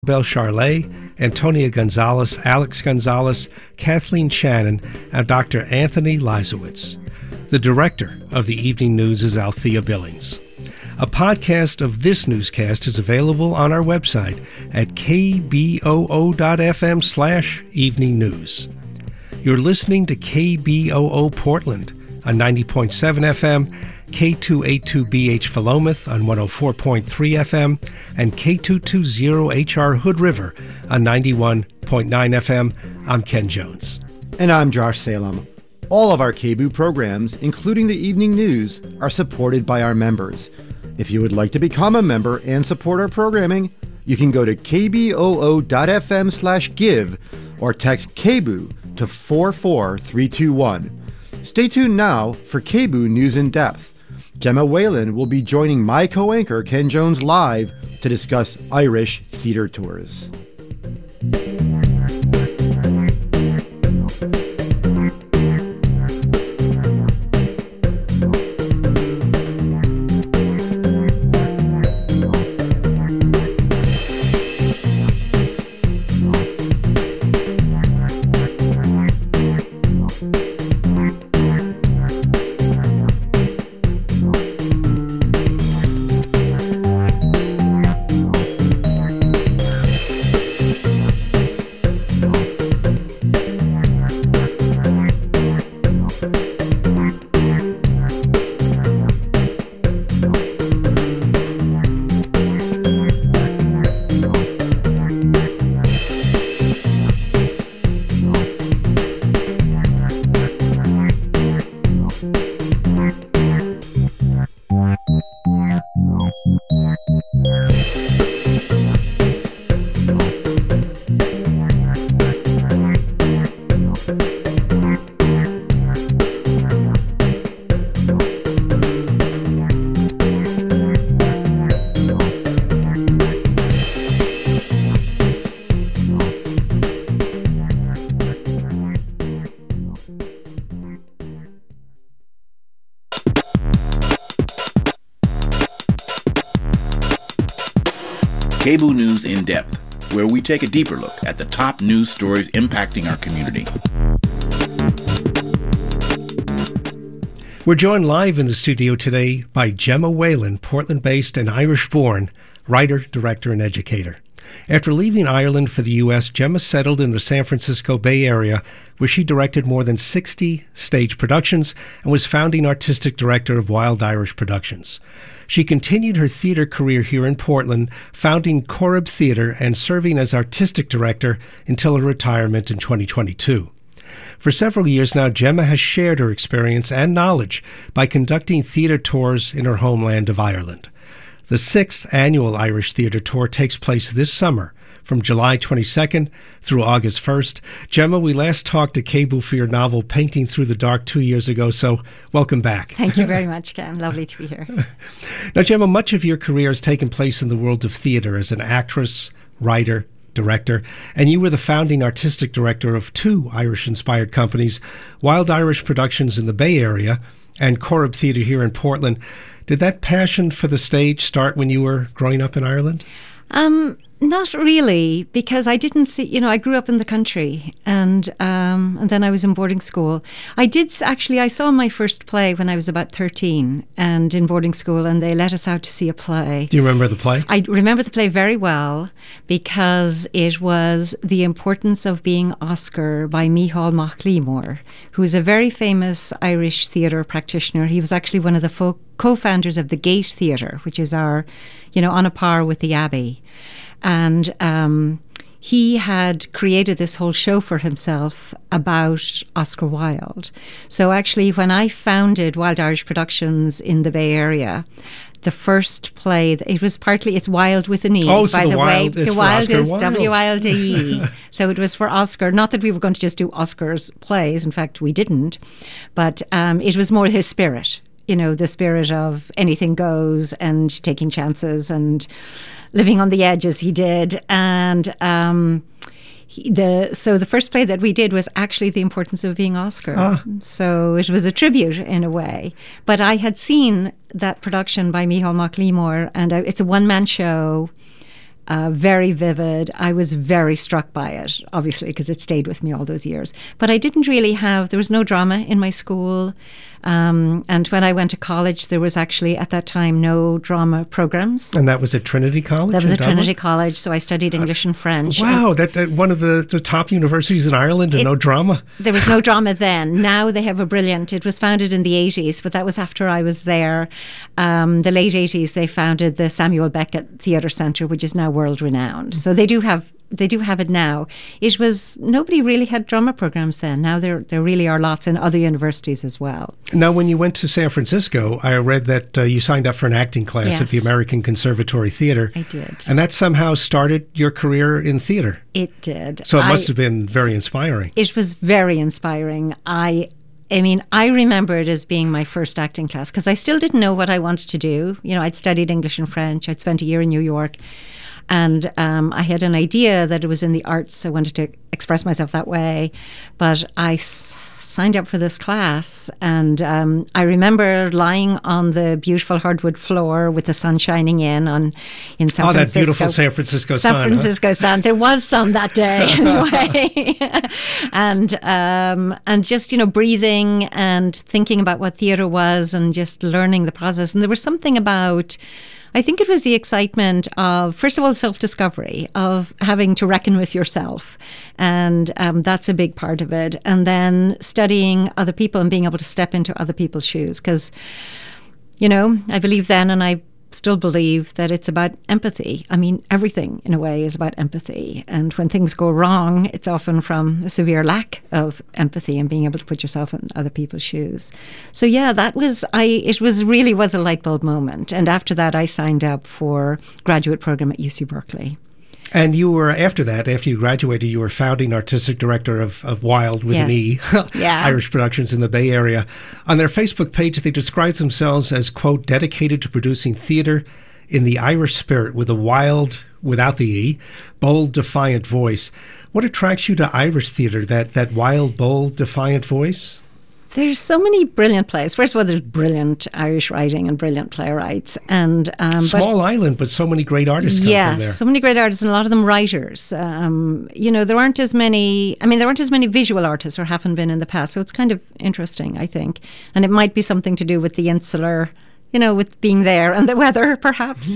Belle Charlet, Antonia Gonzalez, Alex Gonzalez, Kathleen Shannon, and Dr. Anthony Leisowitz. The director of the evening news is Althea Billings. A podcast of this newscast is available on our website at kboo.fm/evening news. You're listening to KBOO Portland on 90.7 FM, K282BH Philomath on 104.3 FM, and K220HR Hood River on 91.9 FM. I'm Ken Jones. And I'm Josh Salem. All of our KBOO programs, including the evening news, are supported by our members. If you would like to become a member and support our programming, you can go to kboo.fm/give or text KBOO to 44321. Stay tuned now for KBOO News in Depth. Gemma Whalen will be joining my co-anchor Ken Jones live to discuss Irish theatre tours. KBOO News in Depth, where we take a deeper look at the top news stories impacting our community. We're joined live in the studio today by Gemma Whalen, Portland-based and Irish-born writer, director, and educator. After leaving Ireland for the U.S., Gemma settled in the San Francisco Bay Area, where she directed more than 60 stage productions and was founding artistic director of Wild Irish Productions. She continued her theater career here in Portland, founding Corrib Theater and serving as artistic director until her retirement in 2022. For several years now, Gemma has shared her experience and knowledge by conducting theater tours in her homeland of Ireland. The 6th annual Irish Theater Tour takes place this summer, from July 22nd through August 1st. Gemma, we last talked to KBOO for your novel Painting Through the Dark 2 years ago, so welcome back. Thank you very much, Ken. Lovely to be here. Now, Gemma, much of your career has taken place in the world of theater as an actress, writer, director, and you were the founding artistic director of 2 Irish-inspired companies, Wild Irish Productions in the Bay Area and Corrib Theater here in Portland. Did that passion for the stage start when you were growing up in Ireland? Not really, because I didn't see, I grew up in the country and then I was in boarding school. I saw my first play when I was about 13 and in boarding school, and they let us out to see a play. Do you remember the play? I remember the play very well because it was The Importance of Being Oscar by Micheál Mac Límor, who is a very famous Irish theatre practitioner. He was actually one of the co-founders of the Gate Theatre, which is on a par with the Abbey. And he had created this whole show for himself about Oscar Wilde. So actually, when I founded Wild Irish Productions in the Bay Area, the first play, it's Wild with an E, by the way. The Wild is W-I-L-D-E. So it was for Oscar. Not that we were going to just do Oscar's plays. In fact, we didn't. But it was more his spirit, the spirit of anything goes and taking chances and living on the edge as he did. And so the first play that we did was actually The Importance of Being Oscar. So it was a tribute in a way. But I had seen that production by Micheál Mac Límor, and it's a one-man show. very vivid. I was very struck by it, obviously, because it stayed with me all those years. But I didn't really there was no drama in my school. And when I went to college, there was actually at that time no drama programs. And that was at Trinity College? That was at Trinity College, so I studied English and French. Wow, that one of the top universities in Ireland and no drama? There was no drama then. Now they have a brilliant, it was founded in the 80s, but that was after I was there. The late 80s, they founded the Samuel Beckett Theatre Centre, which is now world renowned. So they do have it now. Nobody really had drama programs then. Now there really are lots in other universities as well. Now, when you went to San Francisco, I read that you signed up for an acting class at the American Conservatory Theatre. I did. And that somehow started your career in theatre. It did. So it must have been very inspiring. It was very inspiring. I remember it as being my first acting class because I still didn't know what I wanted to do. I'd studied English and French. I'd spent a year in New York. And I had an idea that it was in the arts. I wanted to express myself that way. But I signed up for this class. And I remember lying on the beautiful hardwood floor with the sun shining in San Francisco. Oh, that beautiful San Francisco sun. San Francisco sun. There was sun that day anyway. and just, breathing and thinking about what theatre was and just learning the process. And there was something about... I think it was the excitement of, first of all, self-discovery, of having to reckon with yourself. And that's a big part of it. And then studying other people and being able to step into other people's shoes. Because, I believe then, and I still believe that it's about empathy. I mean, everything in a way is about empathy. And when things go wrong, it's often from a severe lack of empathy and being able to put yourself in other people's shoes. So yeah, it really was a light bulb moment. And after that, I signed up for graduate program at UC Berkeley. And you were, after you graduated, you were founding artistic director of Wild with an E, Irish Productions in the Bay Area. On their Facebook page, they describe themselves as, quote, dedicated to producing theater in the Irish spirit with a wild, without the E, bold, defiant voice. What attracts you to Irish theater, that wild, bold, defiant voice? There's so many brilliant plays. First of all, there's brilliant Irish writing and brilliant playwrights. And small island, but so many great artists come from there. Yes, so many great artists, and a lot of them writers. There aren't as many visual artists, or haven't been in the past. So it's kind of interesting, I think. And it might be something to do with the insular, with being there and the weather, perhaps.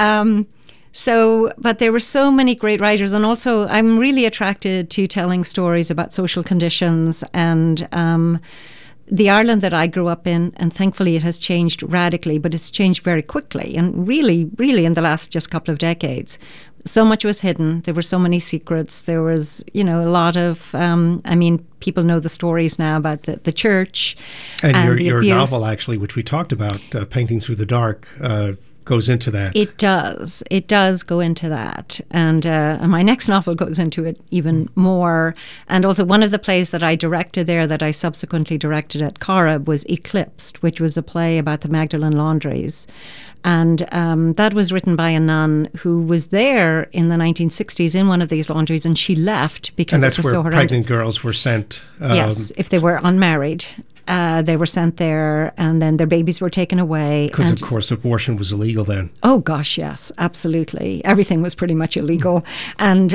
But there were so many great writers, and also I'm really attracted to telling stories about social conditions and the Ireland that I grew up in, and thankfully it has changed radically, but it's changed very quickly, and really, really in the last just couple of decades. So much was hidden. There were so many secrets. There was, a lot of, people know the stories now about the church. And your novel, actually, which we talked about, Painting Through the Dark, goes into that. It does. It does go into that. And my next novel goes into it even more. And also one of the plays that I directed there that I subsequently directed at Corrib was Eclipsed, which was a play about the Magdalen laundries. And that was written by a nun who was there in the 1960s in one of these laundries, and she left because it was so horrendous. And that's where pregnant girls were sent. Yes, if they were unmarried. They were sent there, and then their babies were taken away. Because, of course, abortion was illegal then. Oh, gosh, yes, absolutely. Everything was pretty much illegal. And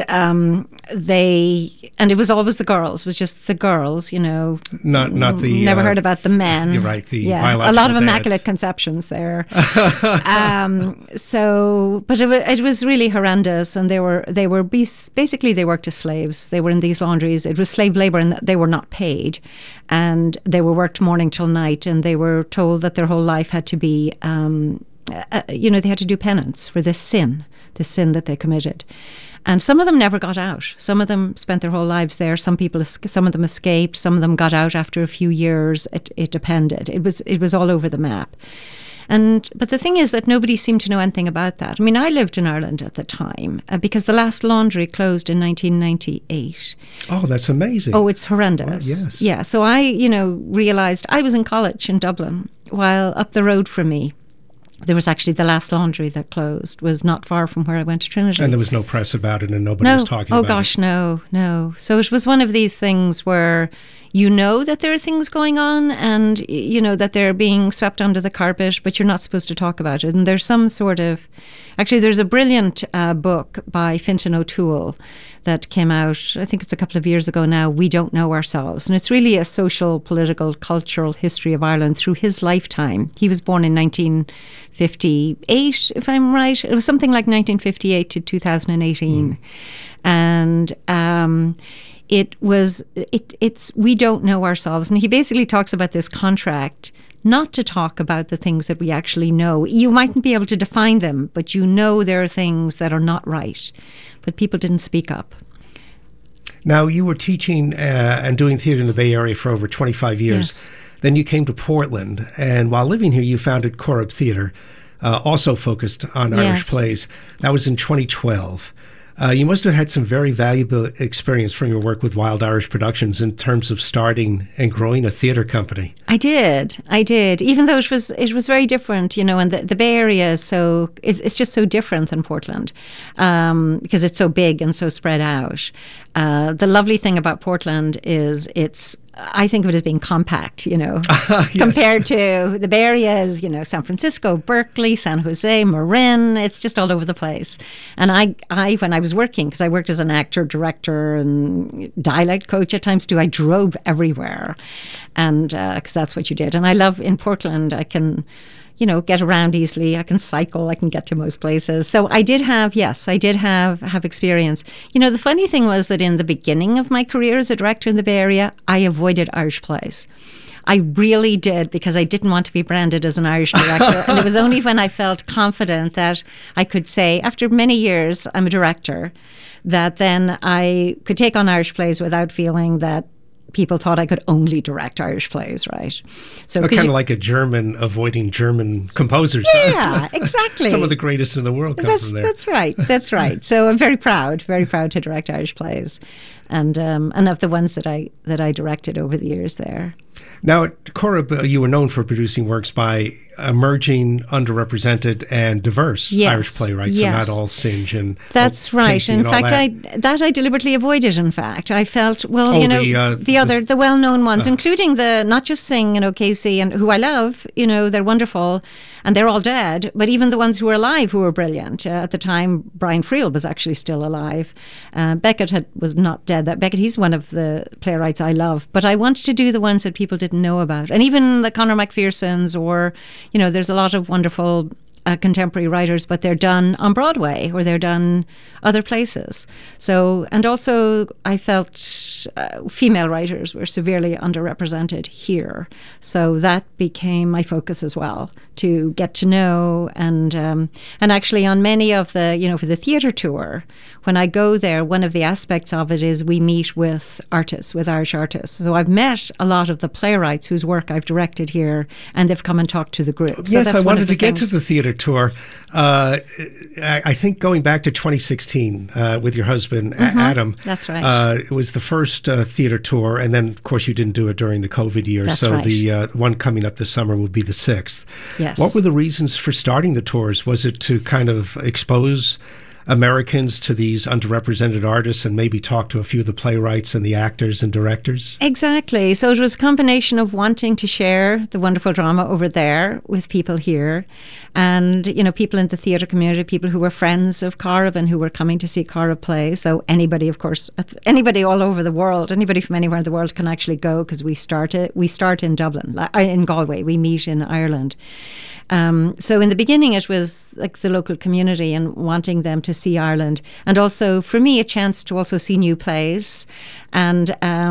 it was always the girls. It was just the girls, Not the... Never heard about the men. You're right, biological a lot of dads. Immaculate Conceptions there. But it was really horrendous, and they were basically they worked as slaves. They were in these laundries. It was slave labor, and they were not paid, and they were worked morning till night, and they were told that their whole life had to be, they had to do penance for this sin that they committed. And some of them never got out. Some of them spent their whole lives there. Some of them escaped. Some of them got out after a few years. It depended. It was all over the map. But the thing is that nobody seemed to know anything about that. I mean, I lived in Ireland at the time because the last laundry closed in 1998. Oh, that's amazing. Oh, it's horrendous. Well, yes. Yeah, so I, realised I was in college in Dublin, while up the road from me, there was actually the last laundry that closed, was not far from where I went to Trinity. And there was no press about it, and nobody was talking about it. Oh, gosh, no. So it was one of these things where that there are things going on, and that they're being swept under the carpet, but you're not supposed to talk about it. And there's some sort of Actually, there's a brilliant book by Fintan O'Toole that came out, I think it's a couple of years ago now, We Don't Know Ourselves. And it's really a social, political, cultural history of Ireland through his lifetime. He was born in 1958, if I'm right. It was something like 1958 to 2018. And it's We Don't Know Ourselves. And he basically talks about this contract not to talk about the things that we actually know. You mightn't be able to define them, but you know there are things that are not right. But people didn't speak up. Now, you were teaching and doing theater in the Bay Area for over 25 years. Yes. Then you came to Portland, and while living here, you founded Corrib Theatre, also focused on Irish plays. That was in 2012. You must have had some very valuable experience from your work with Wild Irish Productions in terms of starting and growing a theatre company. I did. Even though it was very different, and the Bay Area is it's just so different than Portland because it's so big and so spread out. The lovely thing about Portland is I think of it as being compact, Yes. compared to the Bay Area is, San Francisco, Berkeley, San Jose, Marin. It's just all over the place. And I when I was working, because I worked as an actor, director, and dialect coach at times too, I drove everywhere, and because that's what you did. And I love in Portland, I can get around easily. I can cycle. I can get to most places. So I did have experience. The funny thing was that in the beginning of my career as a director in the Bay Area, I avoided Irish plays. I really did, because I didn't want to be branded as an Irish director. And it was only when I felt confident that I could say, after many years, I'm a director, that then I could take on Irish plays without feeling that people thought I could only direct Irish plays, right? So kind of like a German avoiding German composers. Yeah, exactly. Some of the greatest in the world come from there. That's right. So I'm very proud to direct Irish plays, and of the ones that I directed over the years there. Now, at Corrib, you were known for producing works by emerging, underrepresented, and diverse Irish playwrights, and not all Synge and that's right. In fact, I deliberately avoided. In fact, I felt the well-known ones, including the not just Synge, Casey, and who I love. They're wonderful, and they're all dead. But even the ones who were alive, who were brilliant at the time, Brian Friel was actually still alive. Beckett was not dead. Beckett, he's one of the playwrights I love. But I wanted to do the ones that people didn't know about, and even the Conor McPhersons, or there's a lot of wonderful contemporary writers, but they're done on Broadway or they're done other places. So, and also I felt female writers were severely underrepresented here. So that became my focus as well, to get to know and actually on many of the, for the theatre tour, when I go there, one of the aspects of it is we meet with artists, with Irish artists. So I've met a lot of the playwrights whose work I've directed here, and they've come and talked to the group. So yes, I wanted to get to the theatre tour. I think going back to 2016 with your husband, Adam. That's right. It was the first theatre tour, and then, of course, you didn't do it during the COVID years. That's so right. The one coming up this summer will be the 6th. Yes. What were the reasons for starting the tours? Was it to kind of expose Americans to these underrepresented artists and maybe talk to a few of the playwrights and the actors and directors? Exactly. So it was a combination of wanting to share the wonderful drama over there with people here, and people in the theatre community, people who were friends of Corrib and who were coming to see Corrib plays. Though anybody, of course, anybody all over the world, anybody from anywhere in the world can actually go, because we start in Dublin, in Galway. We meet in Ireland. So in the beginning, it was like the local community and wanting them to see Ireland, and also for me a chance to also see new plays, and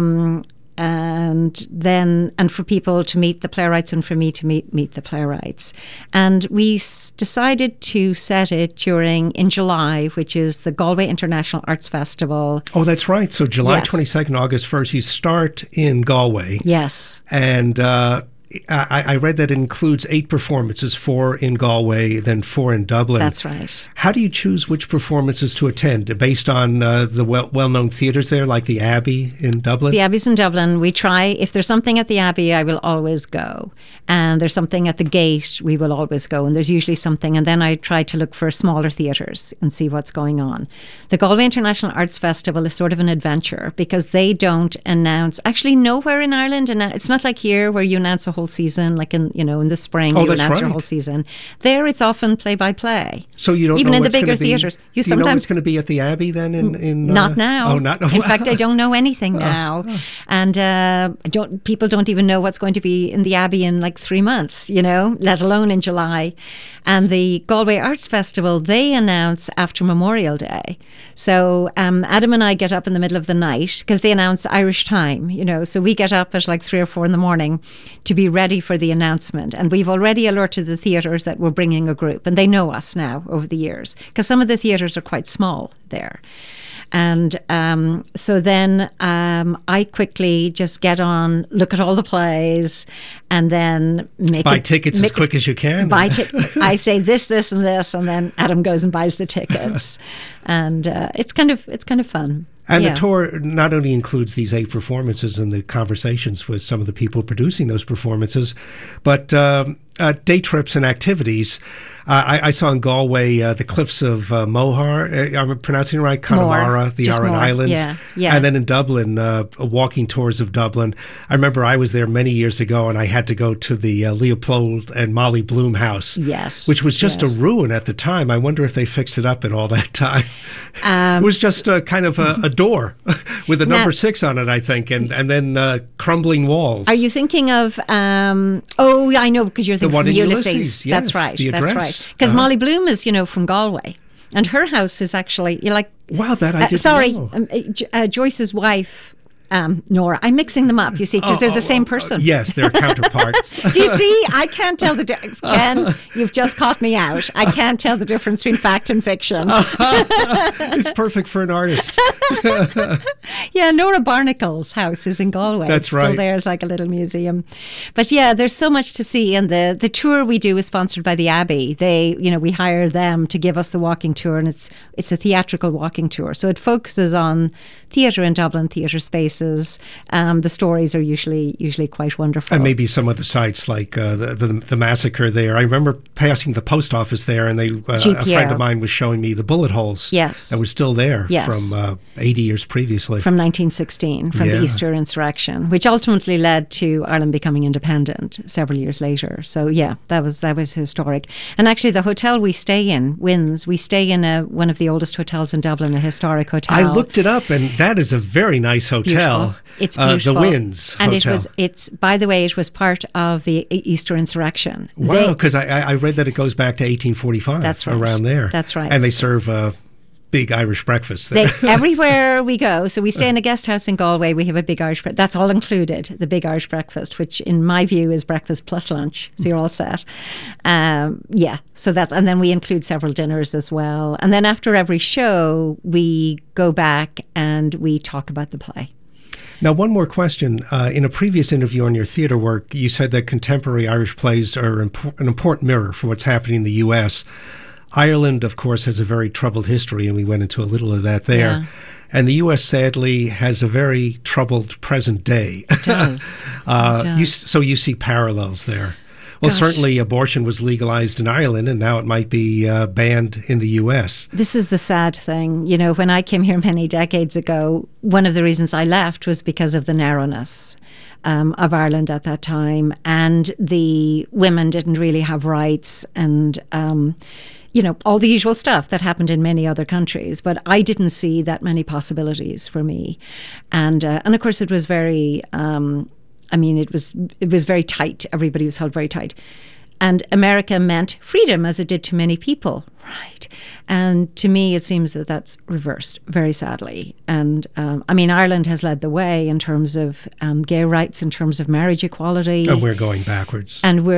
for people to meet the playwrights, and for me to meet the playwrights. And we decided to set it in July, which is the Galway International Arts Festival. Oh, that's right. So July 22nd, August 1st, you start in Galway. Yes. And I read that it includes 8 performances, 4 in Galway, then 4 in Dublin. That's right. How do you choose which performances to attend? Based on the well-known theatres there, like the Abbey in Dublin? The Abbey's in Dublin. We try, if there's something at the Abbey, I will always go. And there's something at the Gate, we will always go. And there's usually something. And then I try to look for smaller theatres and see what's going on. The Galway International Arts Festival is sort of an adventure, because they don't announce, actually nowhere in Ireland, and it's not like here where you announce a whole whole season, like in the spring, Oh, you that's announce your right. whole season. There, it's often play-by-play. So you don't even know in the what's bigger gonna be- theaters. Do you know sometimes what's going to be at the Abbey then? In not now. Oh, not. In fact, I don't know anything now, and people don't even know what's going to be in the Abbey in like 3 months. Let alone in July. And the Galway Arts Festival, they announce after Memorial Day. So Adam and I get up in the middle of the night because they announce Irish time. So we get up at like 3 or 4 in the morning to be ready for the announcement. And we've already alerted the theatres that we're bringing a group, and they know us now over the years because some of the theatres are quite small there. And so then I quickly just get on, look at all the plays, and then buy tickets as quick as you can. I say this, and this, and then Adam goes and buys the tickets, and it's kind of fun. And the tour not only includes these 8 performances and the conversations with some of the people producing those performances, but day trips and activities. I saw in Galway the cliffs of Moher, I'm pronouncing it right, Connemara, the Aran Islands. Yeah. And then in Dublin, walking tours of Dublin. I remember I was there many years ago and I had to go to the Leopold and Molly Bloom house. Yes. Which was just a ruin at the time. I wonder if they fixed it up in all that time. It was just kind of a door with a number 6 on it, I think, and then crumbling walls. Are you thinking of, I know, because you're thinking one from in Ulysses. Yes, That's right. the That's address. right. Because Molly Bloom is, from Galway. And her house is actually, wow, that I didn't know. Joyce's wife, Nora. I'm mixing them up, you see, because they're the same person. Yes, they're counterparts. Do you see? I can't tell the difference. Ken, you've just caught me out. I can't tell the difference between fact and fiction. It's perfect for an artist. Yeah, Nora Barnacle's house is in Galway. That's it's still right. there as like a little museum. But yeah, there's so much to see. And the tour we do is sponsored by the Abbey. We hire them to give us the walking tour, and it's a theatrical walking tour. So it focuses on theatre in Dublin, theatre spaces. The stories are usually quite wonderful. And maybe some of the sites like the massacre there. I remember passing the post office there, and a friend of mine was showing me the bullet holes. Yes. That was still there from 80 years previously. From 1916, from the Easter insurrection, which ultimately led to Ireland becoming independent several years later. So yeah, that was historic. And actually, the hotel we stay in, Wynns, we stay in one of the oldest hotels in Dublin, a historic hotel. I looked it up, and that is a very nice hotel. It's beautiful. The Wynns and Hotel. it's by the way, it was part of the Easter insurrection. Wow, because I read that it goes back to 1845. That's right. Around there. That's right. And they serve big Irish breakfast there. Everywhere we go. So we stay in a guest house in Galway. We have a big Irish breakfast. That's all included, the big Irish breakfast, which in my view is breakfast plus lunch. So you're all set. So and then we include several dinners as well. And then after every show, we go back and we talk about the play. Now, one more question. In a previous interview on your theater work, you said that contemporary Irish plays are an important mirror for what's happening in the U.S. Ireland, of course, has a very troubled history, and we went into a little of that there. Yeah. And the U.S., sadly, has a very troubled present day. It does. So you see parallels there. Well, Gosh. certainly abortion was legalized in Ireland, and now it might be banned in the U.S. This is the sad thing. When I came here many decades ago, one of the reasons I left was because of the narrowness of Ireland at that time. And the women didn't really have rights and all the usual stuff that happened in many other countries. But I didn't see that many possibilities for me. And of course, it was very... it was very tight. Everybody was held very tight. And America meant freedom, as it did to many people. Right. And to me, it seems that that's reversed, very sadly. And Ireland has led the way in terms of gay rights, in terms of marriage equality. And we're going backwards.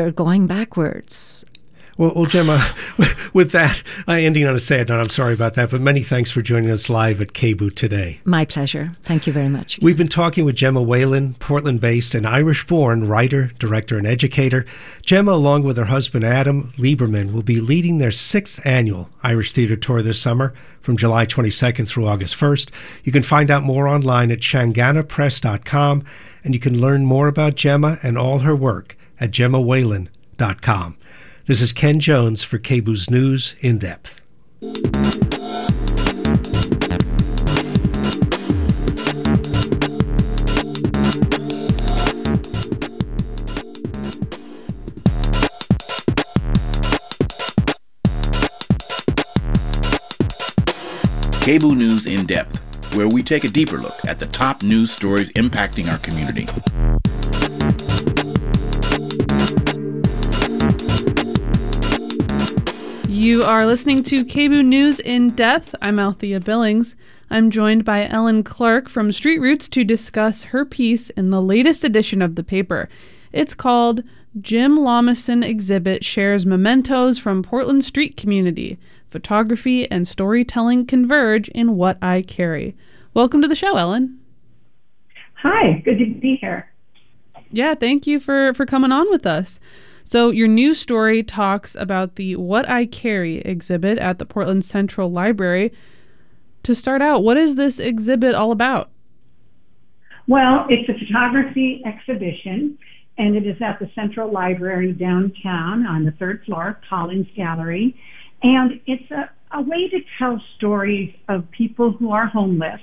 Well, Gemma, with that, ending on a sad note, I'm sorry about that, but many thanks for joining us live at KBOO today. My pleasure. Thank you very much. We've been talking with Gemma Whelan, Portland-based and Irish-born writer, director, and educator. Gemma, along with her husband Adam Lieberman, will be leading their 6th annual Irish Theatre Tour this summer from July 22nd through August 1st. You can find out more online at shanganapress.com, and you can learn more about Gemma and all her work at GemmaWhelan.com. This is Ken Jones for KBOO's News in Depth. KBOO News in Depth, where we take a deeper look at the top news stories impacting our community. You are listening to KBOO News in Depth. I'm Althea Billings. I'm joined by Ellen Clark from Street Roots to discuss her piece in the latest edition of the paper. It's called Jim Lomison Exhibit Shares Mementos from Portland Street Community. Photography and storytelling converge in What I Carry. Welcome to the show, Ellen. Hi, good to be here. Yeah, thank you for coming on with us. So your new story talks about the What I Carry exhibit at the Portland Central Library. To start out, what is this exhibit all about? Well, it's a photography exhibition, and it is at the Central Library downtown on the third floor, Collins Gallery. And it's a way to tell stories of people who are homeless.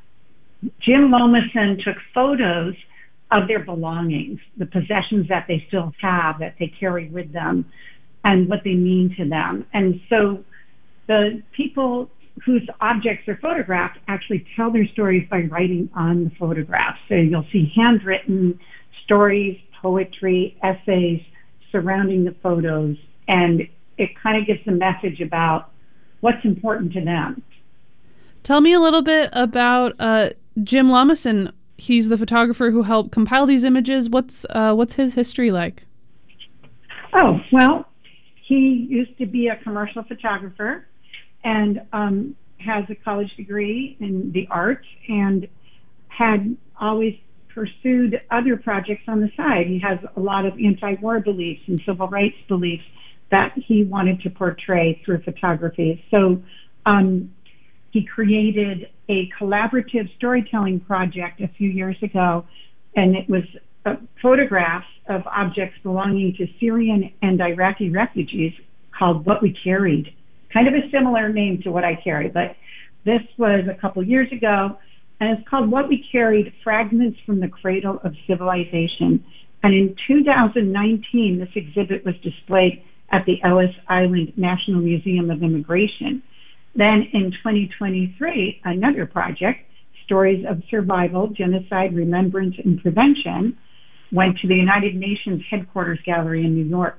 Jim Lomison took photos of their belongings, the possessions that they still have, that they carry with them, and what they mean to them. And so the people whose objects are photographed actually tell their stories by writing on the photographs. So you'll see handwritten stories, poetry, essays surrounding the photos, and it kind of gives a message about what's important to them. Tell me a little bit about Jim Lomison. He's the photographer who helped compile these images. What's his history like? Oh, well, he used to be a commercial photographer and has a college degree in the arts and had always pursued other projects on the side. He has a lot of anti-war beliefs and civil rights beliefs that he wanted to portray through photography. So he created a collaborative storytelling project a few years ago, and it was photographs of objects belonging to Syrian and Iraqi refugees called What We Carried. Kind of a similar name to What I Carry, but this was a couple years ago, and it's called What We Carried, Fragments from the Cradle of Civilization. And in 2019, this exhibit was displayed at the Ellis Island National Museum of Immigration. Then in 2023, another project, Stories of Survival, Genocide, Remembrance, and Prevention, went to the United Nations Headquarters Gallery in New York.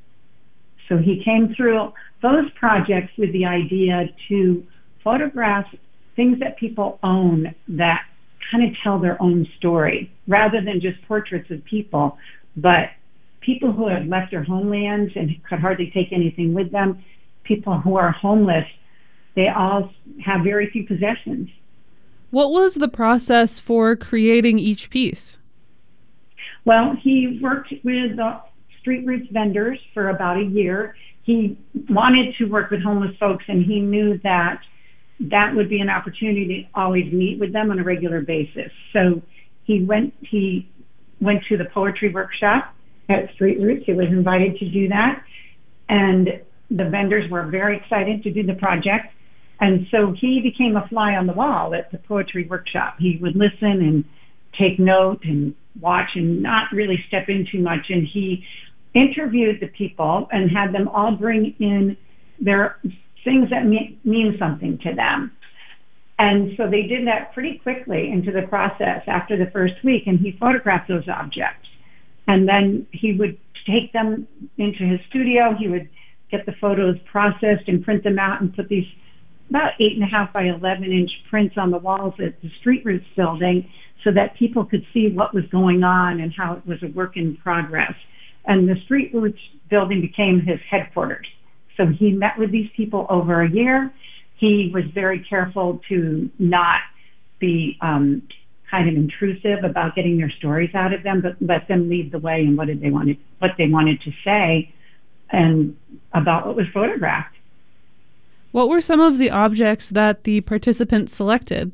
So he came through those projects with the idea to photograph things that people own that kind of tell their own story, rather than just portraits of people, but people who have left their homelands and could hardly take anything with them, people who are homeless. They all have very few possessions. What was the process for creating each piece? Well, he worked with the Street Roots vendors for about a year. He wanted to work with homeless folks, and he knew that that would be an opportunity to always meet with them on a regular basis. So he went to the poetry workshop at Street Roots. He was invited to do that, and the vendors were very excited to do the project. And so he became a fly on the wall at the poetry workshop. He would listen and take note and watch and not really step in too much. And he interviewed the people and had them all bring in their things that mean something to them. And so they did that pretty quickly into the process after the first week, and he photographed those objects. And then he would take them into his studio. He would get the photos processed and print them out and put these about 8.5 by 11-inch prints on the walls at the Street Roots building so that people could see what was going on and how it was a work in progress. And the Street Roots building became his headquarters. So he met with these people over a year. He was very careful to not be kind of intrusive about getting their stories out of them, but let them lead the way in what they wanted to say and about what was photographed. What were some of the objects that the participants selected?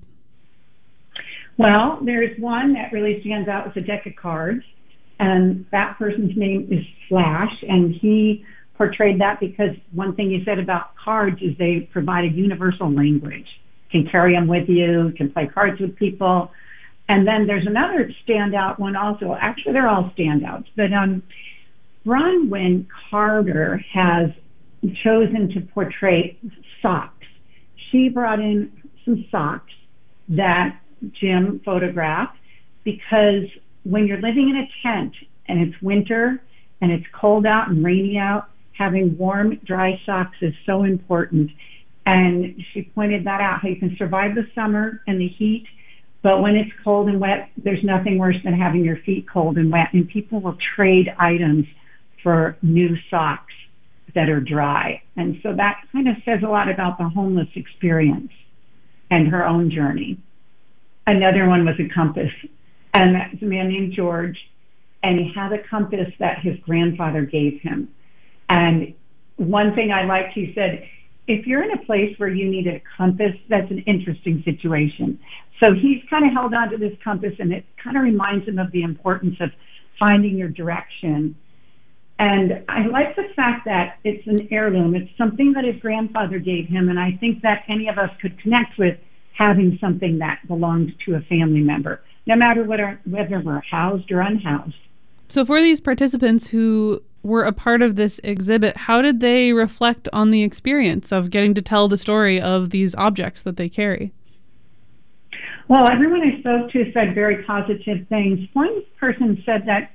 Well, there's one that really stands out with a deck of cards, and that person's name is Flash, and he portrayed that because one thing he said about cards is they provide a universal language. You can carry them with you, you can play cards with people. And then there's another standout one also. Actually, they're all standouts, but Bronwyn Carter has chosen to portray socks. She brought in some socks that Jim photographed, because when you're living in a tent and it's winter and it's cold out and rainy out, having warm, dry socks is so important. And she pointed that out, how you can survive the summer and the heat, but when it's cold and wet, there's nothing worse than having your feet cold and wet. And people will trade items for new socks that are dry. And so that kind of says a lot about the homeless experience and her own journey. Another one was a compass. And that's a man named George, and he had a compass that his grandfather gave him. And one thing I liked, he said, if you're in a place where you need a compass, that's an interesting situation. So he's kind of held on to this compass, and it kind of reminds him of the importance of finding your direction. And I like the fact that it's an heirloom. It's something that his grandfather gave him, and I think that any of us could connect with having something that belonged to a family member, no matter whether we're housed or unhoused. So for these participants who were a part of this exhibit, how did they reflect on the experience of getting to tell the story of these objects that they carry? Well, everyone I spoke to said very positive things. One person said that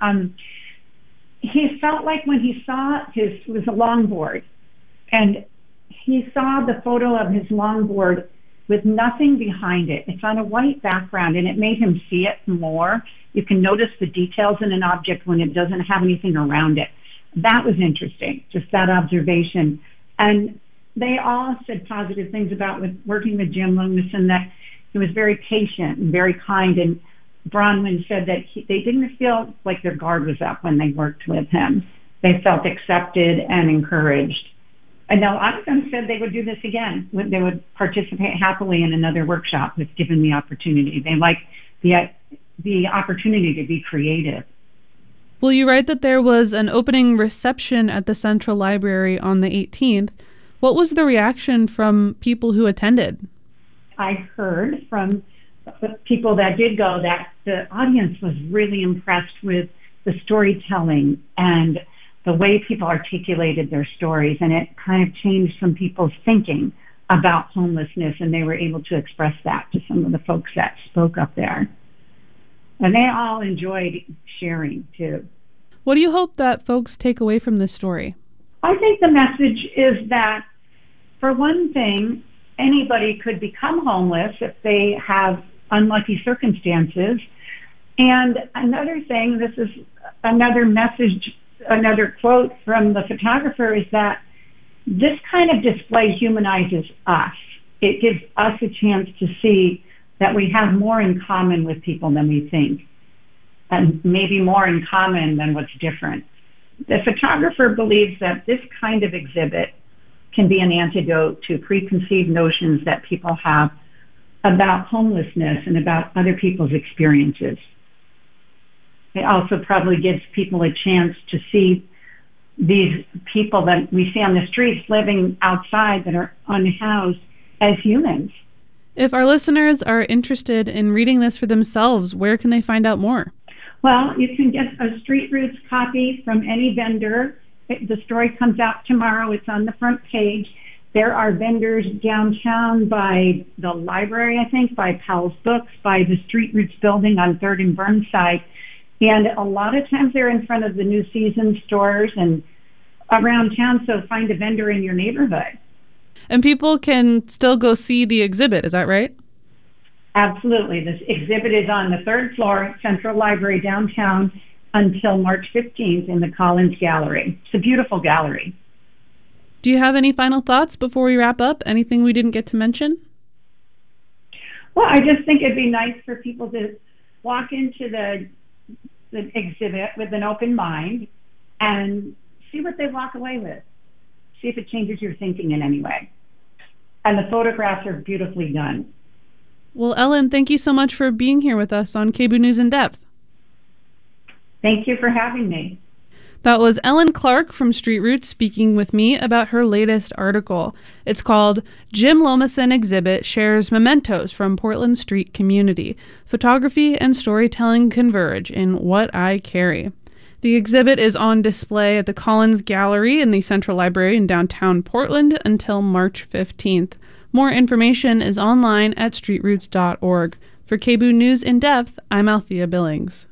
he felt like when he saw it was a longboard, and he saw the photo of his longboard with nothing behind it. It's on a white background, and it made him see it more. You can notice the details in an object when it doesn't have anything around it. That was interesting, just that observation. And they all said positive things about working with Jim Loomis, that he was very patient and very kind. And Bronwyn said that they didn't feel like their guard was up when they worked with him. They felt accepted and encouraged. And a lot of them said they would do this again. They would participate happily in another workshop if given the opportunity. They like the opportunity to be creative. Well, you write that there was an opening reception at the Central Library on the 18th. What was the reaction from people who attended? I heard from people that did go that the audience was really impressed with the storytelling and the way people articulated their stories, and it kind of changed some people's thinking about homelessness, and they were able to express that to some of the folks that spoke up there. And they all enjoyed sharing, too. What do you hope that folks take away from this story? I think the message is that, for one thing, anybody could become homeless if they have unlucky circumstances. And another thing, this is another message, another quote from the photographer, is that this kind of display humanizes us. It gives us a chance to see that we have more in common with people than we think, and maybe more in common than what's different. The photographer believes that this kind of exhibit can be an antidote to preconceived notions that people have about homelessness and about other people's experiences. It also probably gives people a chance to see these people that we see on the streets living outside that are unhoused as humans. If our listeners are interested in reading this for themselves, where can they find out more? Well, you can get a Street Roots copy from any vendor. The story comes out tomorrow. It's on the front page. There are vendors downtown by the library, I think, by Powell's Books, by the Street Roots building on 3rd and Burnside. And a lot of times they're in front of the New Season stores and around town, so find a vendor in your neighborhood. And people can still go see the exhibit, is that right? Absolutely. This exhibit is on the 3rd floor at Central Library downtown until March 15th in the Collins Gallery. It's a beautiful gallery. Do you have any final thoughts before we wrap up? Anything we didn't get to mention? Well, I just think it'd be nice for people to walk into the exhibit with an open mind and see what they walk away with. See if it changes your thinking in any way. And the photographs are beautifully done. Well, Ellen, thank you so much for being here with us on KBOO News in Depth. Thank you for having me. That was Ellen Clark from Street Roots speaking with me about her latest article. It's called Jim Lomison Exhibit Shares Mementos from Portland Street Community. Photography and storytelling converge in What I Carry. The exhibit is on display at the Collins Gallery in the Central Library in downtown Portland until March 15th. More information is online at streetroots.org. For KBOO News in Depth, I'm Althea Billings.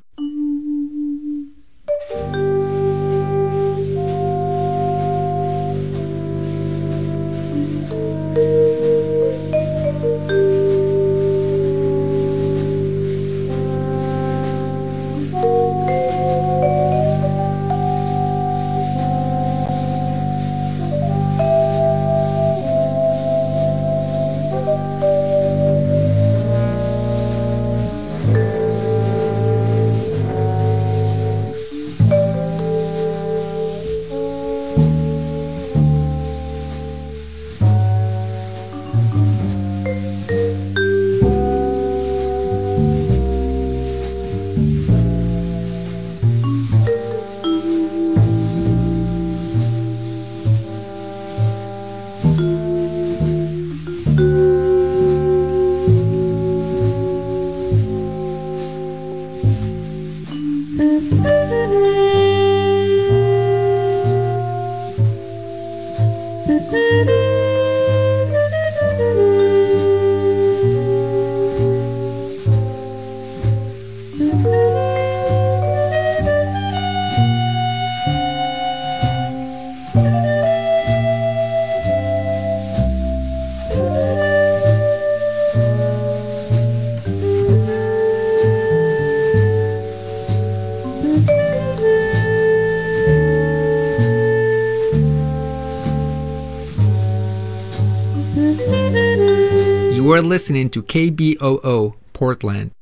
You are listening to KBOO Portland.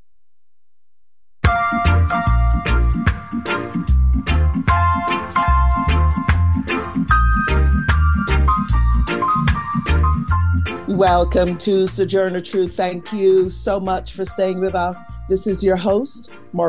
Welcome to Sojourner Truth. Thank you so much for staying with us. This is your host,